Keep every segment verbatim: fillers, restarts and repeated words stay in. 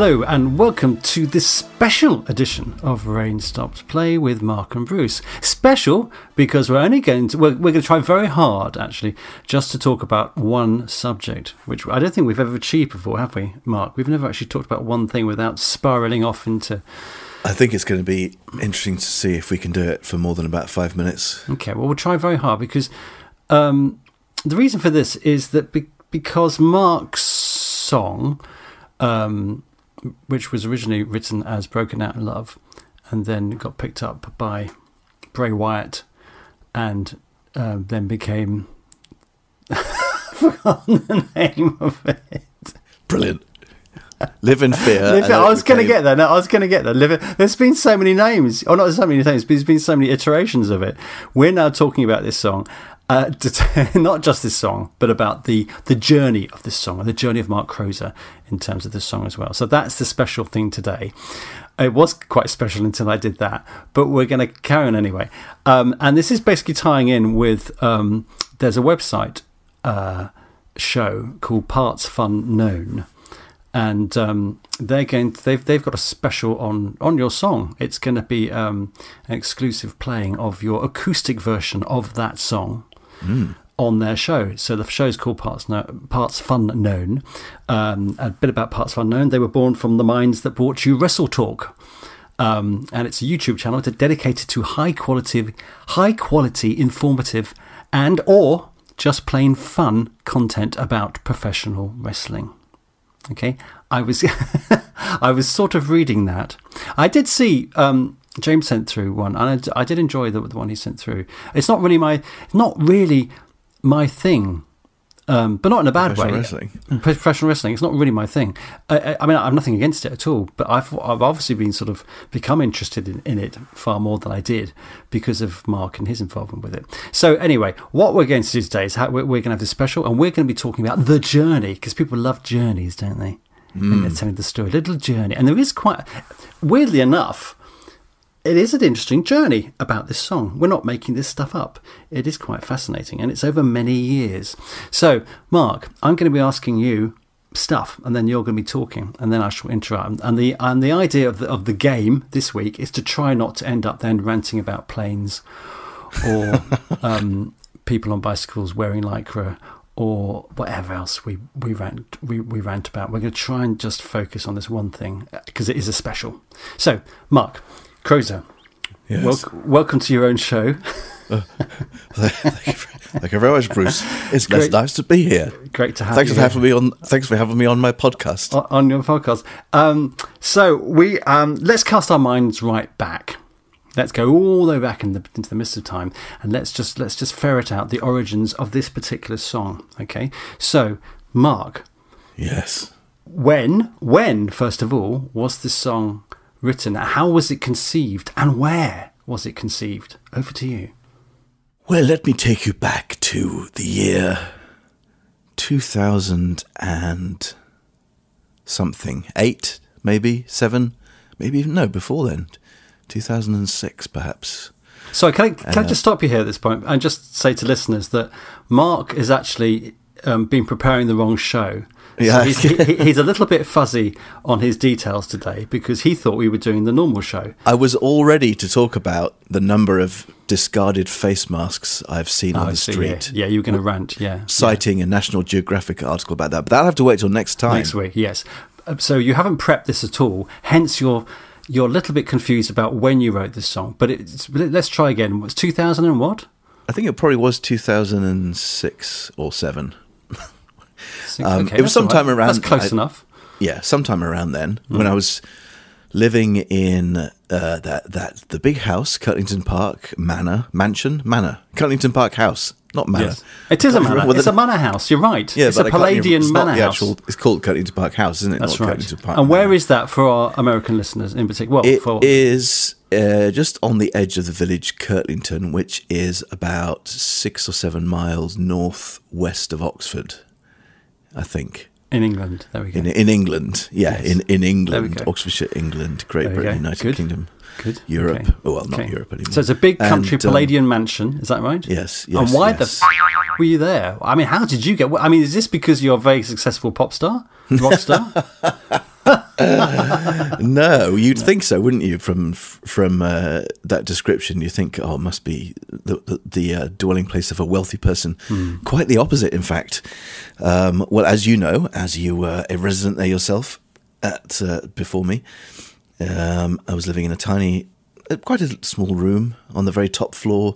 Hello and welcome to this special edition of Rain Stopped Play with Mark and Bruce. Special because we're only going to, we're, we're going to try very hard actually just to talk about one subject, which I don't think we've ever achieved before, have we, Mark? We've never actually talked about one thing without spiralling off into... I think it's going to be interesting to see if we can do it for more than about five minutes. Okay, well, we'll try very hard because um, the reason for this is that be- because Mark's song... Um, which was originally written as Broken Out in Love and then got picked up by Bray Wyatt and um, then became... I've forgotten the name of it. Brilliant. Live in Fear. Live I was became... going to get there. No, I was going to get there. Live in... There's been so many names. Oh, not so many names, but there's been so many iterations of it. We're now talking about this song. Uh, not just this song, but about the, the journey of this song and the journey of Mark Crozer in terms of this song as well. So that's the special thing today. It was quite special until I did that, but we're going to carry on anyway. Um, and this is basically tying in with um, there's a website uh, show called Parts Fun Known. And um, they're going to, they've they've got a special on, on your song. It's going to be um, an exclusive playing of your acoustic version of that song. Mm. On their show. So the show's called Parts no- Parts Fun Known. Um, a bit about Parts Fun Known. They were born from the minds that brought you Wrestle Talk. Um, and it's a YouTube channel dedicated to high quality, high quality, informative and or just plain fun content about professional wrestling. Okay, I was I was sort of reading that. I did see um, James sent through one, and I, I did enjoy the, the one he sent through. It's not really my not really my thing, um, but not in a bad way. Wrestling. Professional wrestling. It's not really my thing. I, I mean, I have nothing against it at all, but I've I've obviously been sort of become interested in, in it far more than I did because of Mark and his involvement with it. So anyway, what we're going to do today is how we're, we're going to have this special, and we're going to be talking about the journey because people love journeys, don't they? Mm. And they're telling the story, a little journey, and there is quite weirdly enough. It is an interesting journey about this song. We're not making this stuff up. It is quite fascinating, and it's over many years. So, Mark, I'm going to be asking you stuff, and then you're going to be talking, and then I shall interrupt. And the and the idea of the of the game this week is to try not to end up then ranting about planes or um, people on bicycles wearing lycra or whatever else we we rant we, we rant about. We're going to try and just focus on this one thing because it is a special. So, Mark Crozer, yes. Wel- welcome to your own show. uh, thank, you, thank you very much, Bruce. It's Great. nice to be here. Great to have thanks you. Thanks for here. having me on. Thanks for having me on my podcast. On, on your podcast. Um, so we um, let's cast our minds right back. Let's go all the way back in the, into the mist of time, and let's just let's just ferret out the origins of this particular song. Okay, so Mark. Yes. When when first of all was this song written? How was it conceived, and where was it conceived? Over to you. Well, let me take you back to the year two thousand and something, eight, maybe seven, maybe even no before then, two thousand six perhaps. So can I can uh, I just stop you here at this point and just say to listeners that Mark is actually um, been preparing the wrong show. Yeah. So he's, he, he's a little bit fuzzy on his details today because he thought we were doing the normal show. I was all ready to talk about the number of discarded face masks I've seen oh, on the see, street. Yeah, yeah you were going to rant, yeah. Citing yeah. a National Geographic article about that. But that'll have to wait till next time. Next week, yes. So you haven't prepped this at all, hence you're, you're a little bit confused about when you wrote this song. But it's, let's try again. It was two thousand and what? I think it probably was two thousand six or seven. Um, okay, it was sometime right. around. That's close I, enough. Yeah, sometime around then, mm. when I was living in uh, that that the big house, Kirtlington Park Manor, mansion, manor, Kirtlington Park House, not manor. Yes. It is a manor. It's a manor house. You're right. Yeah, it's but a Palladian it's manor not the house. actual, it's called Kirtlington Park House, isn't it? That's not right. Kirtlington Park and where Manor. is that for our American listeners in particular? Well, it for... is uh, just on the edge of the village Kirtlington, which is about six or seven miles northwest of Oxford, I think. In England, there we go. In, in England, yeah, yes. in, in England, Oxfordshire, England, Great Britain, United Good. Kingdom, Good. Europe. Okay. Oh, well, not okay. Europe anymore. So it's a big country and, um, Palladian mansion, is that right? Yes, yes. And why yes. the f- were you there? I mean, how did you get... I mean, is this because you're a very successful pop star? Rock star? No, you'd think so, wouldn't you? From from uh, that description, you think, oh, it must be the the, the uh, dwelling place of a wealthy person. Mm. Quite the opposite, in fact. Um, well, as you know, as you were a resident there yourself at uh, before me, um, I was living in a tiny, uh, quite a small room on the very top floor,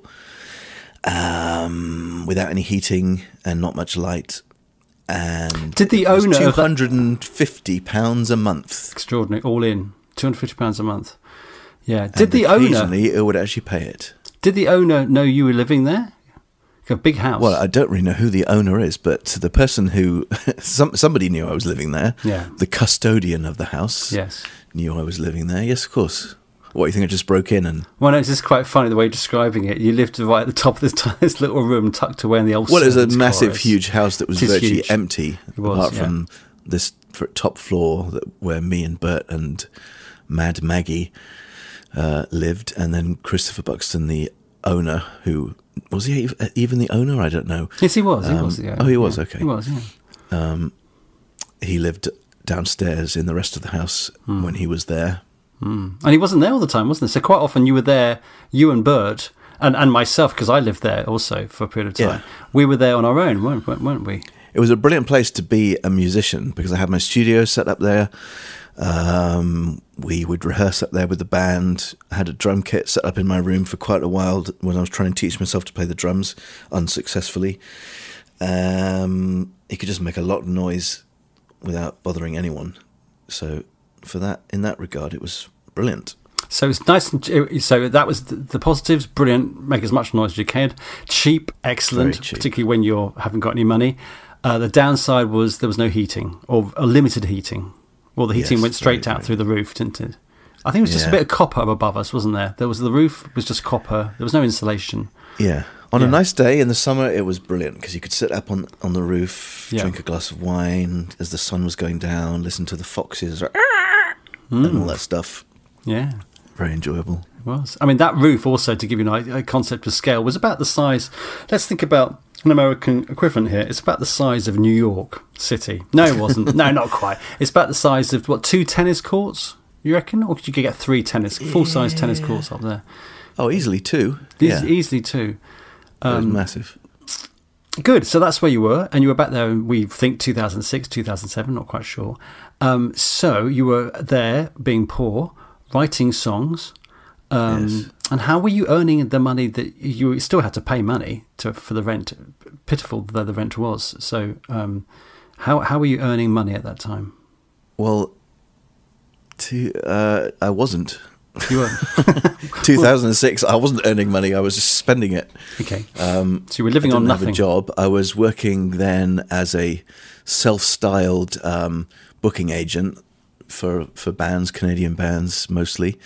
um, without any heating and not much light. And did the owner two hundred and fifty pounds a month? Extraordinary, all in two hundred fifty pounds a month. Yeah. Did and the owner? Occasionally, it would actually pay it. Did the owner know you were living there? A big house. Well, I don't really know who the owner is, but the person who some somebody knew I was living there. Yeah. The custodian of the house. Yes. Knew I was living there. Yes, of course. What, you think I just broke in and... Well, no, it's just quite funny the way you're describing it. You lived right at the top of this, this little room tucked away in the old... Well, it was a massive, chorus. huge house that was virtually huge. empty, was, apart yeah. from this top floor that, where me and Bert and Mad Maggie uh, lived, and then Christopher Buxton, the owner, who... Was he even the owner? I don't know. Yes, he was. He um, was. Yeah. Oh, he was, yeah. okay. He was, yeah. Um, he lived downstairs in the rest of the house mm. when he was there. Mm. And he wasn't there all the time, wasn't he? So quite often you were there, you and Bert, and, and myself, because I lived there also for a period of time. Yeah. We were there on our own, weren't, weren't we? It was a brilliant place to be a musician because I had my studio set up there. Um, we would rehearse up there with the band. I had a drum kit set up in my room for quite a while when I was trying to teach myself to play the drums unsuccessfully. Um, you could just make a lot of noise without bothering anyone. So for that, in that regard, it was brilliant. So it's nice. And, so that was the, the positives. Brilliant. Make as much noise as you can. Cheap. Excellent. Cheap. Particularly when you haven't got any money. Uh, the downside was there was no heating or a limited heating. Well, the heating yes, went straight very, out very. through the roof, didn't it? I think it was just yeah. a bit of copper above us, wasn't there? There was the roof was just copper. There was no insulation. Yeah. On yeah. a nice day in the summer, it was brilliant because you could sit up on, on the roof, yeah. drink a glass of wine as the sun was going down, listen to the foxes mm. and all that stuff. Yeah. Very enjoyable. It was. I mean, that roof also, to give you a concept of scale, was about the size... Let's think about an American equivalent here. It's about the size of New York City. No, it wasn't. No, not quite. It's about the size of, what, two tennis courts, you reckon? Or could you get three tennis, full-size yeah. tennis courts up there? Oh, easily two. E- yeah. Easily two. Um, that was massive. Good. So that's where you were. And you were back there, we think, two thousand six, two thousand seven, not quite sure. Um, so you were there, being poor, writing songs. Um, yes. And how were you earning the money that you still had to pay money to for the rent, pitiful though the rent was? So um, how how were you earning money at that time? Well, to, uh, I wasn't. You were two thousand six. I wasn't earning money. I was just spending it. Okay. Um, so you were living I didn't on nothing. Have a job. I was working then as a self-styled um, booking agent for for bands, Canadian bands mostly.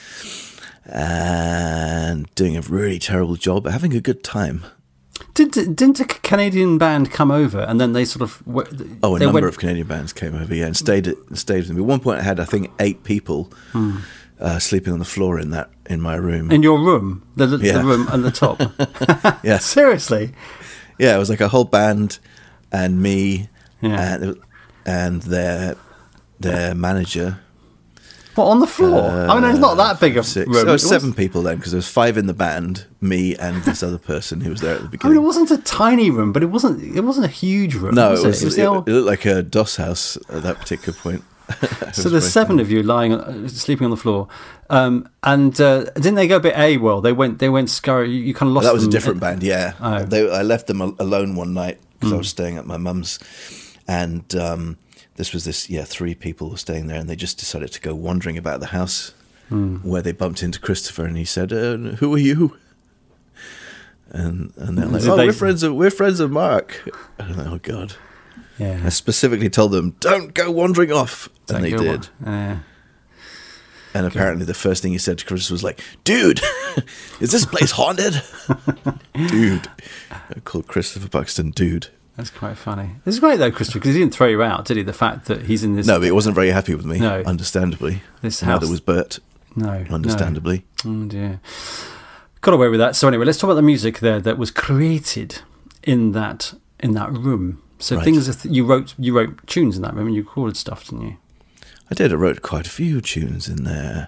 And doing a really terrible job, but having a good time. Did, didn't a Canadian band come over and then they sort of... Oh, a number went... of Canadian bands came over, yeah, and stayed stayed with me. At one point I had, I think, eight people hmm. uh, sleeping on the floor in that in my room. In your room? The, the, yeah. the room at the top? Yeah. Seriously? Yeah, it was like a whole band and me yeah. and, and their their manager... What, on the floor? Uh, I mean, it's not that big a six. room. So it was it seven was... people then, because there was five in the band, me and this other person who was there at the I beginning. mean, it wasn't a tiny room, but it wasn't It wasn't a huge room, no, was it, was, it? It, was it, old... it looked like a DOS house at that particular point. So there's seven funny. of you lying, uh, sleeping on the floor. Um, and uh, didn't they go a bit AWOL? They went, they went scurry. You, you kind of lost well, that was them. a different band, yeah. Oh. They, I left them alone one night because mm. I was staying at my mum's. And... Um, This was this, yeah, three people were staying there, and they just decided to go wandering about the house, mm. where they bumped into Christopher, and he said, uh, "Who are you?" And and they're like, "Oh, they... we're friends of we're friends of Mark." And like, oh God! Yeah. I specifically told them, "Don't go wandering off," Don't and they did. Uh, and apparently, the first thing he said to Chris was like, "Dude, is this place haunted?" Dude, I called Christopher Buxton, dude. That's quite funny. This is great though, Christopher, because he didn't throw you out, did he? The fact that he's in this... No, but he wasn't very happy with me, no. understandably. This Now house... there was Bert, no, understandably. No. Oh dear. Got away with that. So anyway, let's talk about the music there that was created in that in that room. So right. things that you wrote, you wrote tunes in that room and you recorded stuff, didn't you? I did. I wrote quite a few tunes in there,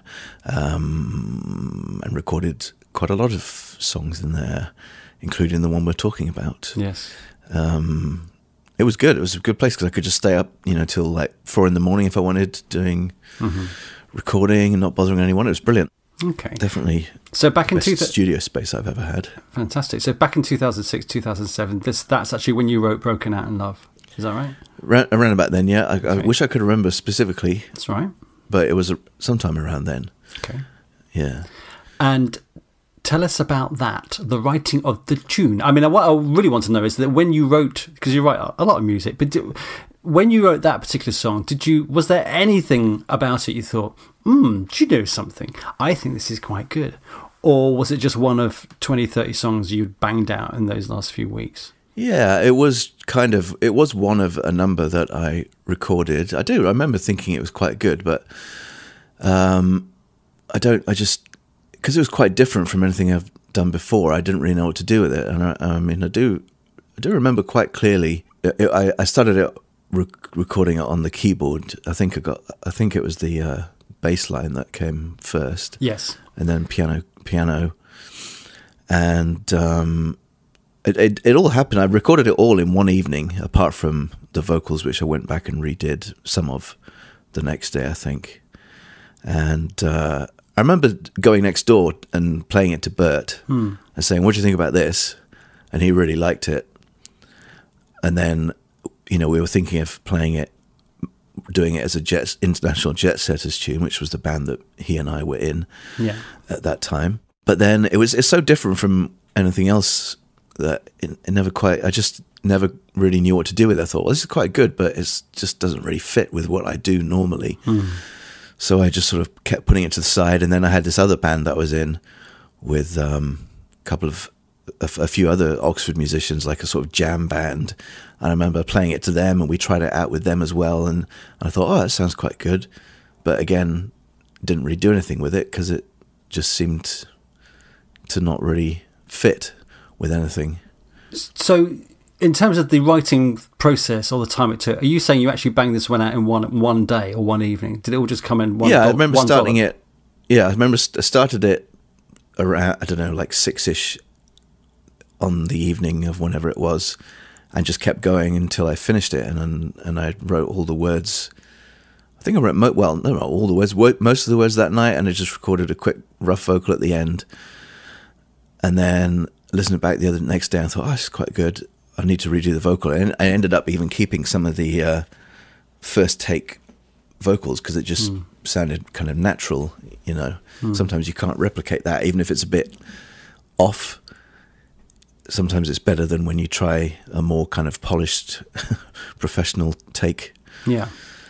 um, and recorded quite a lot of songs in there, including the one we're talking about. Yes. Um, it was good. It was a good place because I could just stay up, you know, till like four in the morning if I wanted, doing mm-hmm. recording and not bothering anyone. It was brilliant. Okay. Definitely. So back in best two th- studio space I've ever had. Fantastic. So back in two thousand six, two thousand seven, this that's actually when you wrote Broken Out in Love. Is that right? Around, around about then, yeah. I, okay. I wish I could remember specifically. That's right. But it was a, sometime around then. Okay. Yeah. And tell us about that, the writing of the tune. I mean, what I really want to know is that when you wrote, because you write a lot of music, but did, when you wrote that particular song, did you was there anything about it you thought, hmm, do you know something? I think this is quite good. Or was it just one of twenty, thirty songs you'd banged out in those last few weeks? Yeah, it was kind of, it was one of a number that I recorded. I do, I remember thinking it was quite good, but um, I don't, I just, because it was quite different from anything I've done before, I didn't really know what to do with it. And I, I mean, I do, I do remember quite clearly, it, I, I started it rec- recording it on the keyboard. I think I got, I think it was the uh, bass line that came first. Yes. And then piano, piano. And, um, It, it it all happened. I recorded it all in one evening, apart from the vocals, which I went back and redid some of the next day, I think. And uh, I remember going next door and playing it to Bert hmm. and saying, "What do you think about this?" And he really liked it. And then, you know, we were thinking of playing it, doing it as a jet, international Jet Setters tune, which was the band that he and I were in yeah. at that time. But then it was it's so different from anything else that it, it never quite, I just never really knew what to do with it. I thought, well, this is quite good, but it just doesn't really fit with what I do normally. Mm. So I just sort of kept putting it to the side. And then I had this other band that I was in with um, a couple of, a, a few other Oxford musicians, like a sort of jam band. I remember playing it to them and we tried it out with them as well. And I thought, oh, that sounds quite good. But again, didn't really do anything with it because it just seemed to not really fit with anything. So in terms of the writing process or the time it took, are you saying you actually banged this one out in one one day or one evening? Did it all just come in one Yeah, do- I remember one starting dollar? it. Yeah, I remember st- started it around, I don't know, like six-ish on the evening of whenever it was, and just kept going until I finished it. And and, and I wrote all the words. I think I wrote, mo- well, no, not all the words, most of the words that night, and I just recorded a quick rough vocal at the end. And then listened back the other next day and thought, oh, this is quite good. I need to redo the vocal. And I ended up even keeping some of the uh, first take vocals because it just mm. sounded kind of natural, you know. Mm. Sometimes you can't replicate that, even if it's a bit off. Sometimes it's better than when you try a more kind of polished professional take. Yeah.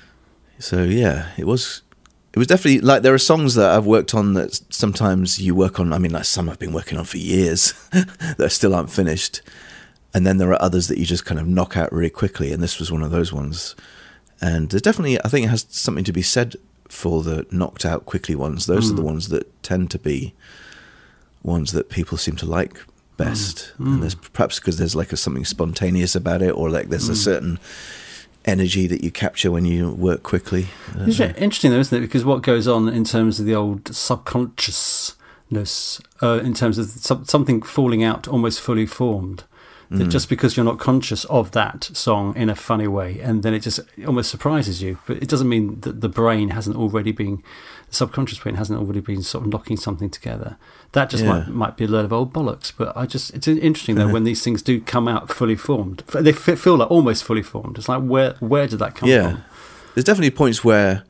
So, yeah, it was... It was definitely, like, there are songs that I've worked on that sometimes you work on, I mean, like some I've been working on for years that still aren't finished. And then there are others that you just kind of knock out really quickly, and this was one of those ones. And there's definitely, I think it has something to be said for the knocked out quickly ones. Those mm. are the ones that tend to be ones that people seem to like best. Mm. Mm. And there's perhaps because there's like a, something spontaneous about it, or like there's mm. a certain energy that you capture when you work quickly. It's interesting though, isn't it? Because what goes on in terms of the old subconsciousness, uh, in terms of some, something falling out almost fully formed, that mm. just because you're not conscious of that song in a funny way, and then it just it almost surprises you, but it doesn't mean that the brain hasn't already been, the subconscious brain hasn't already been sort of knocking something together. That just yeah. might might be a load of old bollocks, but I just it's interesting though when these things do come out fully formed. They feel like almost fully formed. It's like where where did that come yeah. from? There's definitely points where,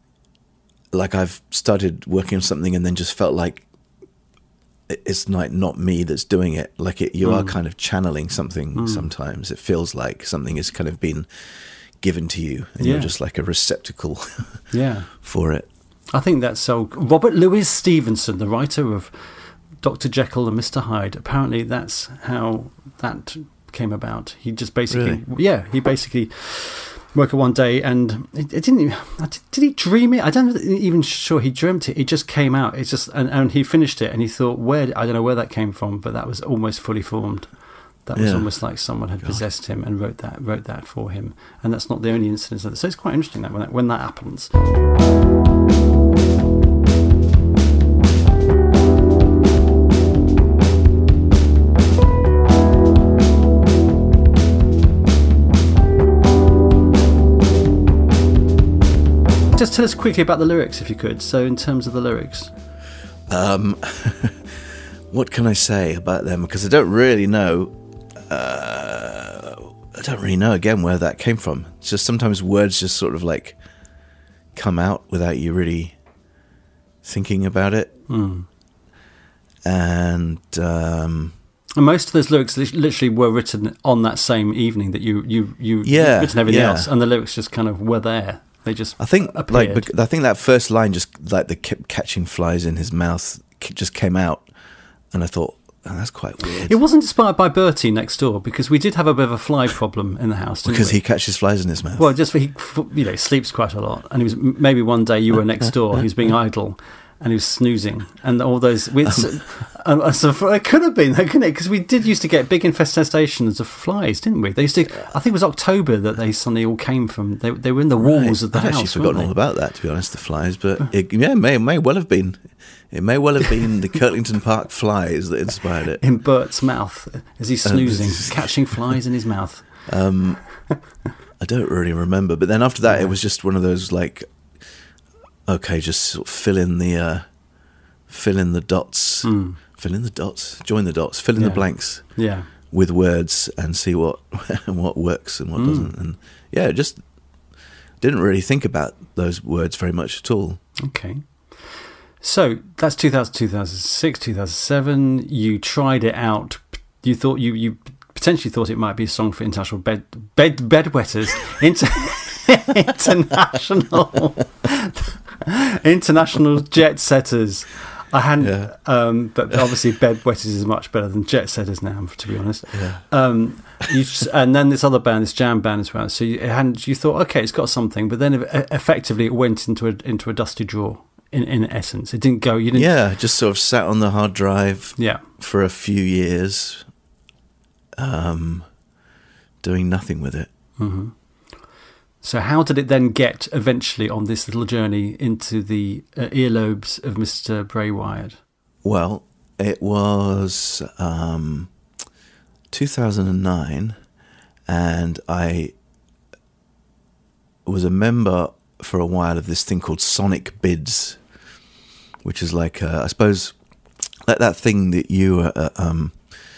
like, I've started working on something and then just felt like it's like not me that's doing it. Like it, you mm. are kind of channeling something. Mm. Sometimes it feels like something has kind of been given to you, and yeah. you're just like a receptacle. yeah, for it. I think that's so. Robert Louis Stevenson, the writer of Doctor Jekyll and Mister Hyde, apparently that's how that came about. He just basically, really? yeah, he basically woke up one day and it, it didn't even, did he dream it? I don't even sure he dreamt it. It just came out. It's just, and, and he finished it and he thought, where, I don't know where that came from, but that was almost fully formed. That was Yeah. almost like someone had possessed him and wrote that wrote that for him. And that's not the only instance of it. So it's quite interesting that when that, when that happens. Just tell us quickly about the lyrics, if you could. So, in terms of the lyrics, Um, what can I say about them? Because I don't really know. Uh, I don't really know again where that came from. It's just sometimes words just sort of like come out without you really thinking about it. mm. And um, and most of those lyrics li- literally were written on that same evening that you you you Yeah, written everything yeah. else, and the lyrics just kind of were there. They just I think appeared. like bec- I think that first line just like the kept catching flies in his mouth k- just came out, and I thought, oh, that's quite weird. It wasn't inspired by Bertie next door, because we did have a bit of a fly problem in the house, didn't Because we? he catches flies in his mouth. Well, just he, you know, sleeps quite a lot, and he was maybe one day you were next door, he was being idle, and he was snoozing, and all those. We, so, and so it could have been, couldn't it? Because we did used to get big infestations of flies, didn't we? They used to. I think it was October that they suddenly all came from. They they were in the walls Right. of the I'd house. actually forgotten weren't all they? about that, to be honest. The flies, but it, yeah, may may well have been. It may well have been the Kirtlington Park flies that inspired it. In Bert's mouth as he's snoozing, catching flies in his mouth. Um, I don't really remember, but then after that, Yeah. it was just one of those like, okay, just sort of fill in the, uh, fill in the dots, Mm. fill in the dots, join the dots, fill in Yeah. the blanks Yeah. with words, and see what what works and what Mm. doesn't. And yeah, just didn't really think about those words very much at all. Okay. So that's two thousand, two thousand six, two thousand seven. You tried it out. You thought you, you potentially thought it might be a song for international bed bed bedwetters. Inter- international international jet setters. I hadn't, Yeah. um, but obviously bedwetters is much better than jet setters now, to be honest. Yeah. Um, you just, and then this other band, this jam band as well. So you hadn't, you thought, okay, it's got something, but then e- effectively it went into a into a dusty drawer. In in essence, it didn't go. You didn't. Yeah, just sort of sat on the hard drive Yeah. for a few years, um, doing nothing with it. hmm So how did it then get eventually on this little journey into the uh, earlobes of Mister Braywyatt? Well, it was um, two thousand nine, and I was a member for a while of this thing called Sonic Bids, which is like, uh, I suppose, like that thing that you uh, um,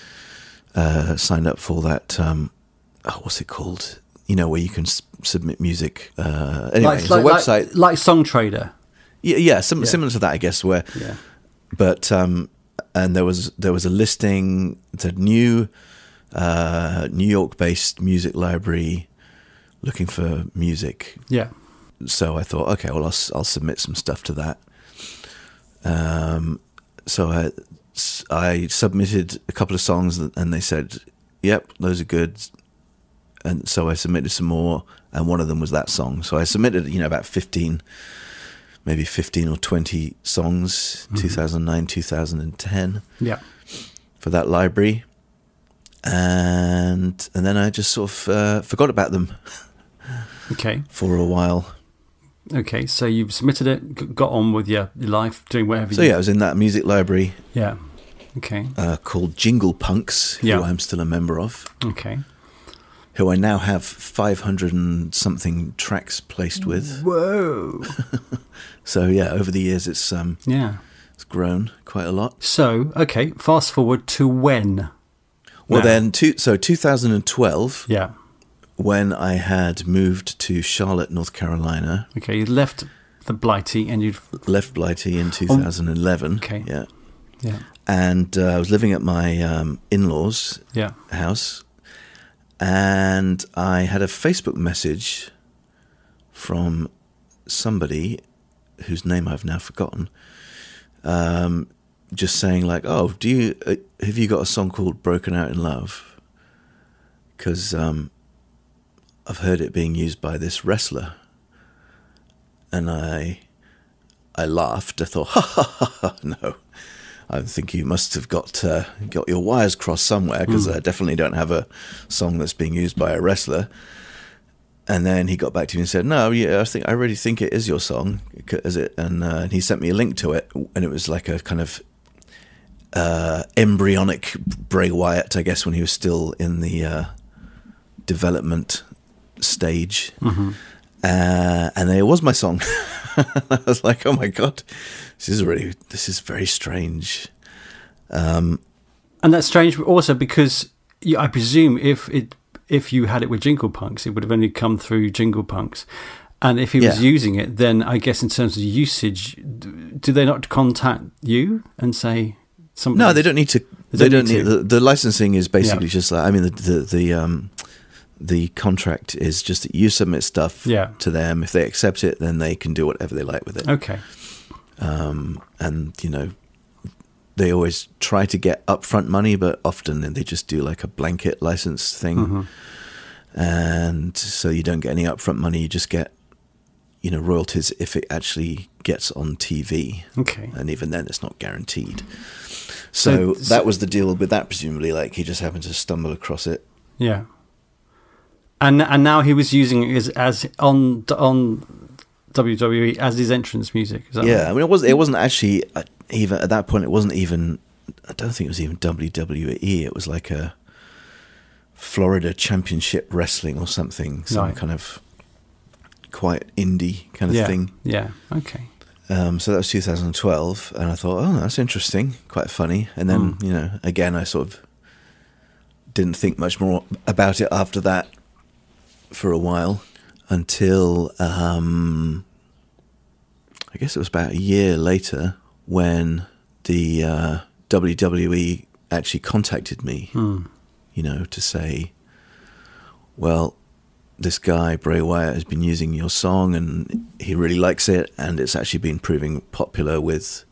uh, signed up for, that, um, oh, what's it called? You know, where you can s- submit music. Uh, anyway, Like, it's like, a website. like, like Song Trader. Yeah, yeah, sim- Yeah. similar to that, I guess. Where, Yeah. but um, and there was there was a listing. It's a new uh, New York-based music library looking for music. Yeah. So I thought, okay, well, I'll s- I'll submit some stuff to that. Um, so I s- I submitted a couple of songs, and they said, "Yep, those are good." And so I submitted some more, and one of them was that song. So I submitted, you know, about fifteen, maybe fifteen or twenty songs, Mm-hmm. two thousand nine, two thousand ten, Yeah. for that library. And and then I just sort of uh, forgot about them Okay. for a while. Okay. So you've submitted it, g- got on with your, your life, doing whatever. So you, yeah, I was in that music library Yeah. Okay. uh, called Jingle Punks, who Yeah. I'm still a member of, Okay. who I now have five hundred and something tracks placed with. Whoa. So yeah, over the years it's um Yeah. it's grown quite a lot. So okay, fast forward to when? Well, Now. then, two, so two thousand twelve, Yeah. when I had moved to Charlotte, North Carolina, Okay. You left the Blighty and you'd. left Blighty in two thousand eleven. Okay. Yeah. Yeah. And uh, I was living at my um, in-laws' Yeah. house, and I had a Facebook message from somebody whose name I've now forgotten, um, just saying like, "Oh, do you uh, have you got a song called Broken Out in Love? Because um, I've heard it being used by this wrestler." And I, I laughed. I thought, ha ha ha, ha no, I think you must have got uh, got your wires crossed somewhere, because Mm. I definitely don't have a song that's being used by a wrestler. And then he got back to me and said, "No, yeah, I think I really think it is your song, is it?" And, uh, and he sent me a link to it, and it was like a kind of uh, embryonic Bray Wyatt, I guess, when he was still in the uh, development stage. Mm-hmm. Uh, and then it was my song. I was like, "Oh my god, this is really this is very strange." Um, and that's strange also because you, I presume if it if you had it with Jingle Punks, it would have only come through Jingle Punks. And if he was Yeah. using it, then I guess in terms of usage, d- do they not contact you and say something? no, they don't need to. They They don't don't need need, to. the, the licensing is basically Yeah. just like, I mean, the the the, um, the contract is just that you submit stuff Yeah. to them. If they accept it, then they can do whatever they like with it. Okay. Um, and you know, they always try to get upfront money, but often they just do like a blanket license thing. Mhm. And so you don't get any upfront money. You just get, you know, royalties if it actually gets on T V. Okay. And even then, it's not guaranteed. So- So, that was the deal with that, presumably. Like, he just happened to stumble across it. Yeah. And and now he was using it as, as on on W W E as his entrance music. Is that Yeah, right? I mean, it wasn't. It wasn't actually uh, even at that point. It wasn't even. I don't think it was even W W E. It was like a Florida Championship Wrestling or something. Some Right. kind of quite indie kind of yeah. thing. Yeah. Okay. Um, so that was two thousand twelve, and I thought, oh, that's interesting, quite funny. And then, Mm. you know, again, I sort of didn't think much more about it after that for a while, until um, I guess it was about a year later when the uh, W W E actually contacted me, Mm. you know, to say, well, this guy, Bray Wyatt, has been using your song and he really likes it, and it's actually been proving popular with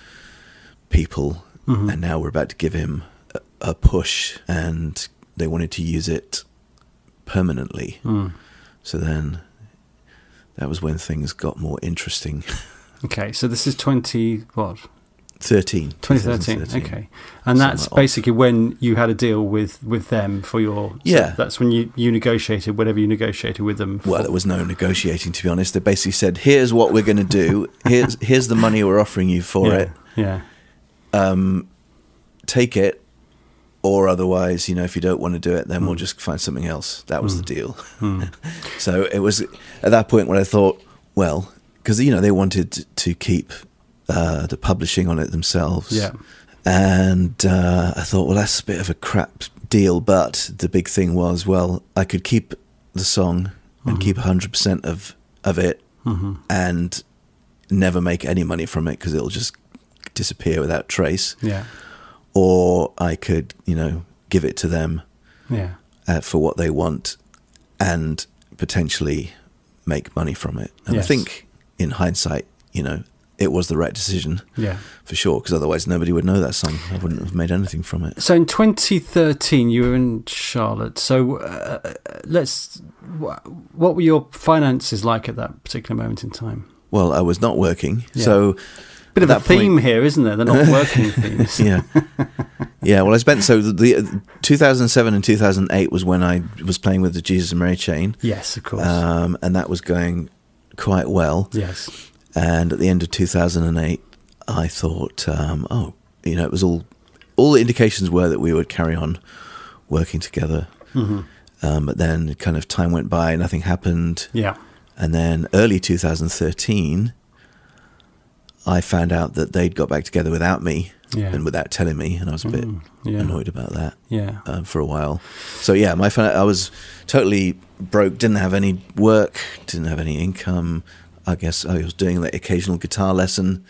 people, Mhm. and now we're about to give him a, a push, and they wanted to use it permanently. Mm. So then that was when things got more interesting. Okay. So this is twenty what? thirteen twenty thirteen. Okay. And that's Somewhere off. basically when you had a deal with, with them for your... so Yeah. that's when you, you negotiated, whatever you negotiated with them. For. Well, there was no negotiating, to be honest. They basically said, here's what we're going to do. Here's here's the money we're offering you for yeah. it. Yeah. Um, take it, or otherwise, you know, if you don't want to do it, then we'll just find something else. That was Mm. the deal. Mm. So it was at that point when I thought, well, because, you know, they wanted to keep uh, the publishing on it themselves. Yeah. And uh, I thought, well, that's a bit of a crap deal. But the big thing was, well, I could keep the song and Mhm. keep one hundred percent of, of it Mhm. and never make any money from it because it'll just disappear without trace. Yeah. Or I could, you know, give it to them Yeah. uh, for what they want and potentially make money from it. And Yes. I think in hindsight, you know, it was the right decision Yeah. for sure, because otherwise nobody would know that song. I wouldn't have made anything from it. So in twenty thirteen, you were in Charlotte. So uh, let's. wh- What were your finances like at that particular moment in time? Well, I was not working, Yeah. so Bit at of a that point- theme here, isn't there? They're not working themes. yeah, yeah. Well, I spent so the, the two thousand seven and two thousand eight was when I was playing with the Jesus and Mary Chain, Yes, of course. um, and that was going quite well. yes. And at the end of two thousand eight, I thought, um, oh, you know, it was all all the indications were that we would carry on working together. hmm Um, but then, kind of time went by, nothing happened, Yeah. and then early two thousand thirteen, I found out that they'd got back together without me Yeah. and without telling me, and I was a bit Mm, yeah. annoyed about that Yeah. um, for a while. So yeah, my fin- I was totally broke. Didn't have any work. Didn't have any income. I guess I was doing the occasional guitar lesson.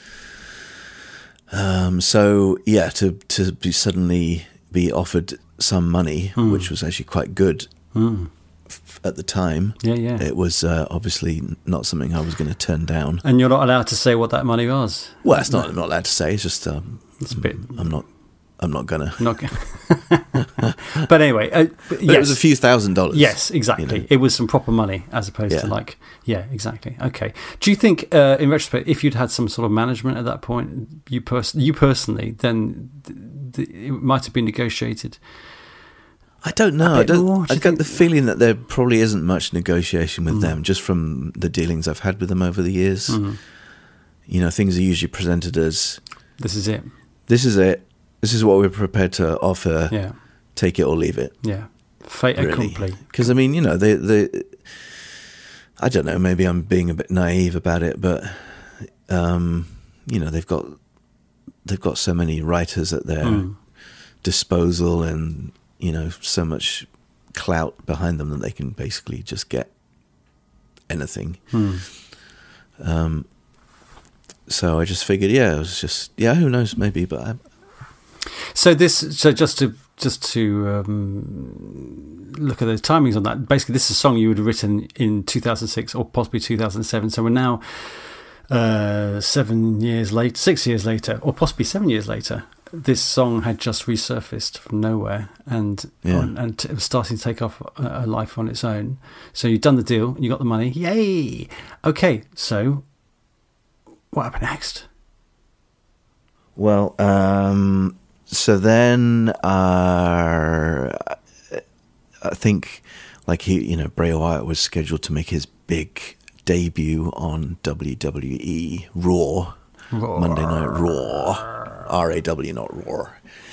Um, so yeah, to to be suddenly be offered some money, Mm. which was actually quite good Mm. f- at the time. Yeah, yeah. It was uh, obviously not something I was going to turn down. And you're not allowed to say what that money was. Well, it's not. I'm not allowed to say. It's just um, It's a bit. I'm not. I'm not gonna. Not g- but anyway, uh, but But yes. it was a few thousand dollars. Yes, exactly. you know. It was some proper money as opposed Yeah. to like, yeah, exactly. Okay. Do you think, uh, in retrospect, if you'd had some sort of management at that point, you pers- you personally, then th- th- it might have been negotiated? I don't know. A I bit don't. more, do I you get think? the feeling that there probably isn't much negotiation with Mm. them, just from the dealings I've had with them over the years. Mm. You know, things are usually presented as, This is it. "This is it. This is what we're prepared to offer. Yeah. Take it or leave it." Yeah. Fait accompli. Because I mean, you know, they they. I don't know. Maybe I'm being a bit naive about it, but um, you know, they've got they've got so many writers at their Mm. disposal, and you know, so much clout behind them that they can basically just get anything. Mm. Um, so I just figured, yeah, it was just, yeah, who knows, maybe, but I, So this, so just to just to um, look at the timings on that. Basically, this is a song you would have written in two thousand six or possibly two thousand seven. So we're now uh, seven years late, six years later, or possibly seven years later. This song had just resurfaced from nowhere and Yeah. on, and it was starting to take off a, a life on its own. So you've done the deal, you got the money, yay! Okay, so what happened next? well, um, so then uh, I think, like he, you know, Bray Wyatt was scheduled to make his big debut on W W E Raw, Raw. Monday Night Raw, R A W, not Raw.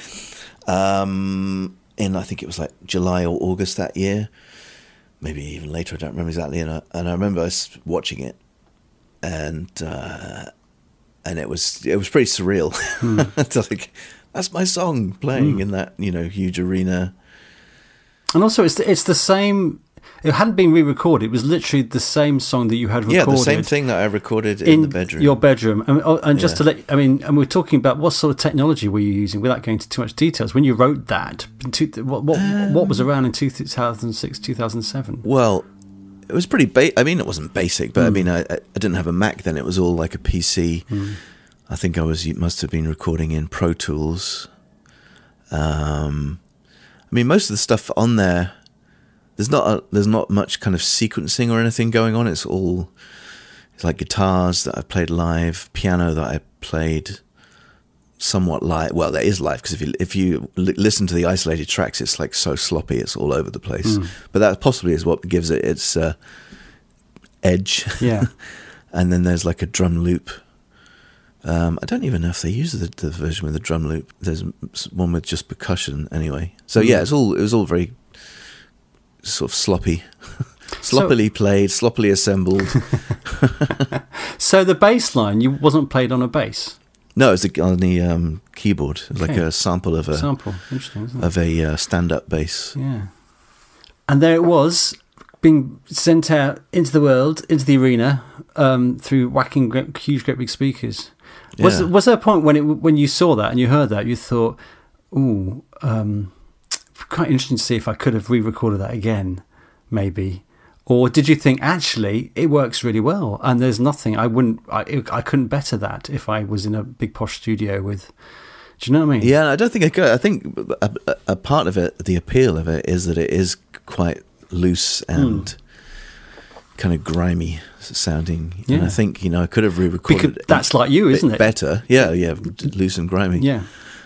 Um, in I think it was like July or August that year, maybe even later. I don't remember exactly. And I, and I remember us watching it, and uh, and it was it was pretty surreal. It's like, that's my song playing in that, you know, huge arena. And also, it's the, it's the same. It hadn't been re-recorded. It was literally the same song that you had recorded. Yeah, the same thing that I recorded in, in the bedroom. your bedroom. And, oh, and just Yeah. to let, I mean, and we're talking about what sort of technology were you using, without going into too much details. When you wrote that, in two, what what, Um, what was around in two thousand six, two thousand seven? Well, it was pretty. Ba- I mean, it wasn't basic, but I mean, I, I didn't have a Mac then. It was all like a P C. I think I was must have been recording in Pro Tools. Um, I mean, most of the stuff on there, there's not a, there's not much kind of sequencing or anything going on. It's all it's like guitars that I played live, piano that I played somewhat live. Well, that is live, because if you if you li- listen to the isolated tracks, it's like so sloppy, it's all over the place. But that possibly is what gives it its uh, edge. Yeah. And then there's like a drum loop. Um, I don't even know if they use the, the version with the drum loop. There's one with just percussion anyway. So yeah, it's all it was all very sort of sloppy, sloppily played, sloppily assembled. So the bass line, you wasn't played on a bass No, it was on the um, keyboard. It was like Okay. a sample of a sample. Interesting, isn't it? of a uh, stand-up bass. Yeah. And there it was, being sent out into the world, into the arena, um, through whacking great, huge, great big speakers. Was Yeah. was there a point when it when you saw that and you heard that you thought, "Ooh, um, quite interesting to see if I could have re-recorded that again, maybe," or did you think actually it works really well and there's nothing I wouldn't I I couldn't better that if I was in a big posh studio with. Do you know what I mean? Yeah, I don't think I could. I think a, a, a part of it, the appeal of it, is that it is quite loose and Mm. kind of grimy sounding. Yeah. And I think, you know, I could have re-recorded Because it that's like you, a bit isn't it? better. Yeah, yeah, loose and grimy. Yeah.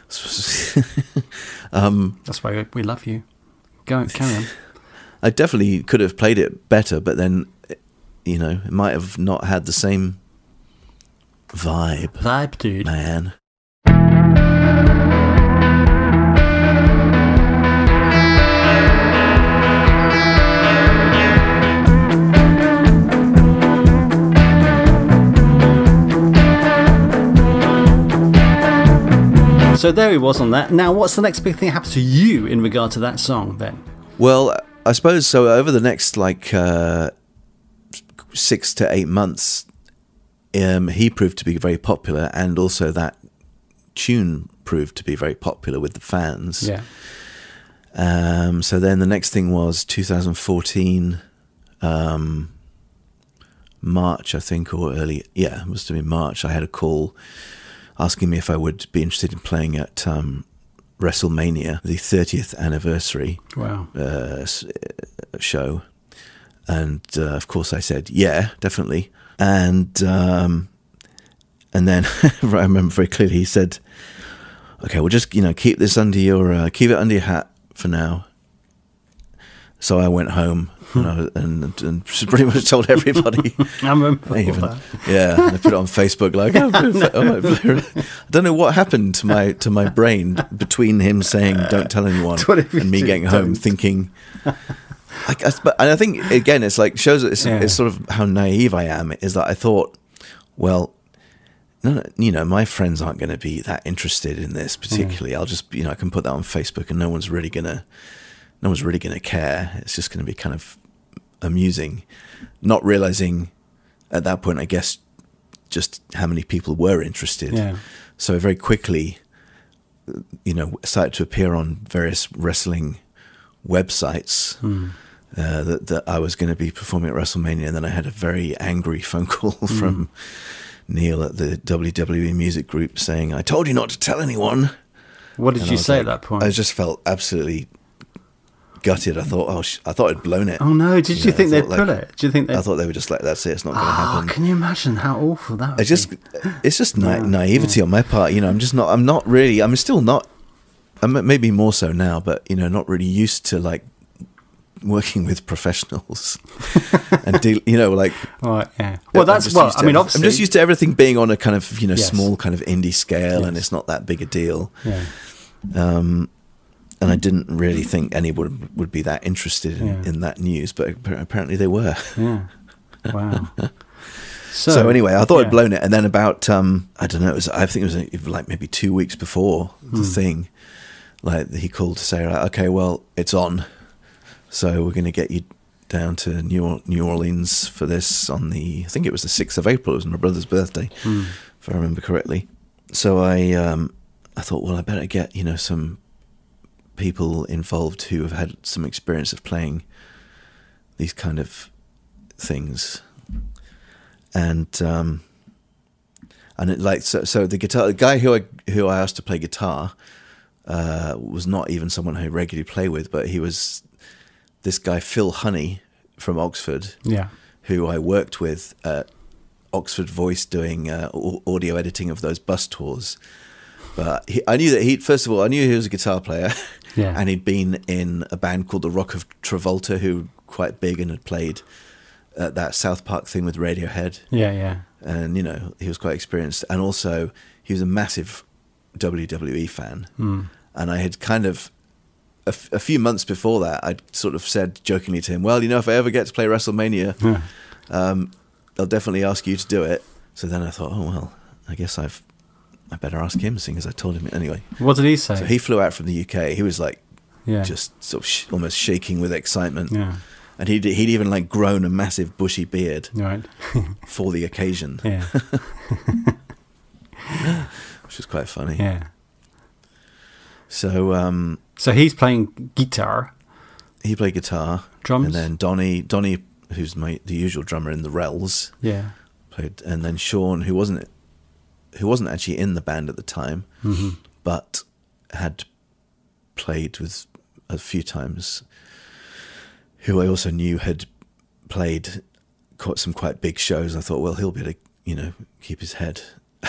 um, That's why we love you. Go on, carry on. I definitely could have played it better, but then, you know, it might have not had the same vibe, Vibe, dude. man. So there he was on that. Now, what's the next big thing that happens to you in regard to that song then? Well, I suppose so. Over the next like uh, six to eight months, um, he proved to be very popular, and also that tune proved to be very popular with the fans. Yeah. Um, so then the next thing was two thousand fourteen, um, March, I think, or early. Yeah, it must have been March. I had a call asking me if I would be interested in playing at um, WrestleMania, the thirtieth anniversary Wow. uh, show. And uh, of course I said, yeah, definitely. And um, and then I remember very clearly he said, okay, well just, you know, keep this under your, uh, keep it under your hat for now. So I went home and, I, and, and pretty much told everybody. I remember Even, that. yeah, and I put it on Facebook like, oh, oh, I don't know what happened to my to my brain between him saying don't tell anyone and me getting home thinking. I guess, but and I think again, it's like shows it's, yeah. it's sort of how naive I am. Is that I thought, well, no, you know, my friends aren't going to be that interested in this particularly. Yeah. I'll just, you know, I can put that on Facebook, and no one's really gonna, no one's really gonna care. It's just going to be kind of amusing, not realizing at that point, I guess, just how many people were interested. Yeah. So very quickly, you know, started to appear on various wrestling websites. Mm. Uh, that, that I was going to be performing at WrestleMania, and then I had a very angry phone call mm. from Neil at the W W E Music Group saying, "I told you not to tell anyone." What did and you say like, at that point? I just felt absolutely gutted. I thought, oh, sh- I thought I'd blown it. Oh no! Did you, you know, think they'd like, pull it? Do you think? They'd... I thought they were just like, "That's it. It's not going to oh, happen." Can you imagine how awful that would it's just, be? It's just na- yeah. naivety yeah. on my part. You know, I'm just not. I'm not really. I'm still not. I'm maybe more so now, but you know, not really used to like working with professionals and deal, you know, like right, yeah. Well, that's well. I mean, obviously, I'm just used to everything being on a kind of you know yes. small kind of indie scale, yes. and it's not that big a deal. Yeah. Um, and I didn't really think anyone would, would be that interested in, yeah. in that news, but apparently they were. Yeah. Wow. So, so anyway, I thought yeah. I'd blown it, and then about um, I don't know, it was I think it was like maybe two weeks before the mm. thing, like he called to say, like, okay, well, it's on. So we're going to get you down to New New Orleans for this on the, I think it was the sixth of April. It was my brother's birthday, mm. if I remember correctly. So I um, I thought, well, I better get, you know, some people involved who have had some experience of playing these kind of things. And um, and it like so so the guitar the guy who I who I asked to play guitar uh, was not even someone I regularly play with, but he was this guy Phil Honey from Oxford, yeah, who I worked with at Oxford Voice doing uh, audio editing of those bus tours. But he, I knew that he first of all I knew he was a guitar player, yeah, and he'd been in a band called the Rock of Travolta, who were quite big and had played at that South Park thing with Radiohead. Yeah, yeah, and you know he was quite experienced, and also he was a massive W W E fan, mm. and I had kind of. A, f- a few months before that, I'd sort of said jokingly to him, well, you know, if I ever get to play WrestleMania, yeah. um, they'll definitely ask you to do it. So then I thought, oh, well, I guess I've, I better ask him, seeing as I told him anyway. What did he say? So he flew out from the U K. He was like, yeah. just sort of sh- almost shaking with excitement. Yeah. And he'd, he'd even like grown a massive bushy beard right. for the occasion. Yeah. Which is quite funny. Yeah. So, um, so he's playing guitar. He played guitar, drums, and then Donnie, Donnie, who's my the usual drummer in the Rells, yeah, played, and then Sean, who wasn't, who wasn't actually in the band at the time, mm-hmm. but had played with a few times. Who I also knew had played quite some quite big shows. I thought, well, he'll be able to, you know, keep his head.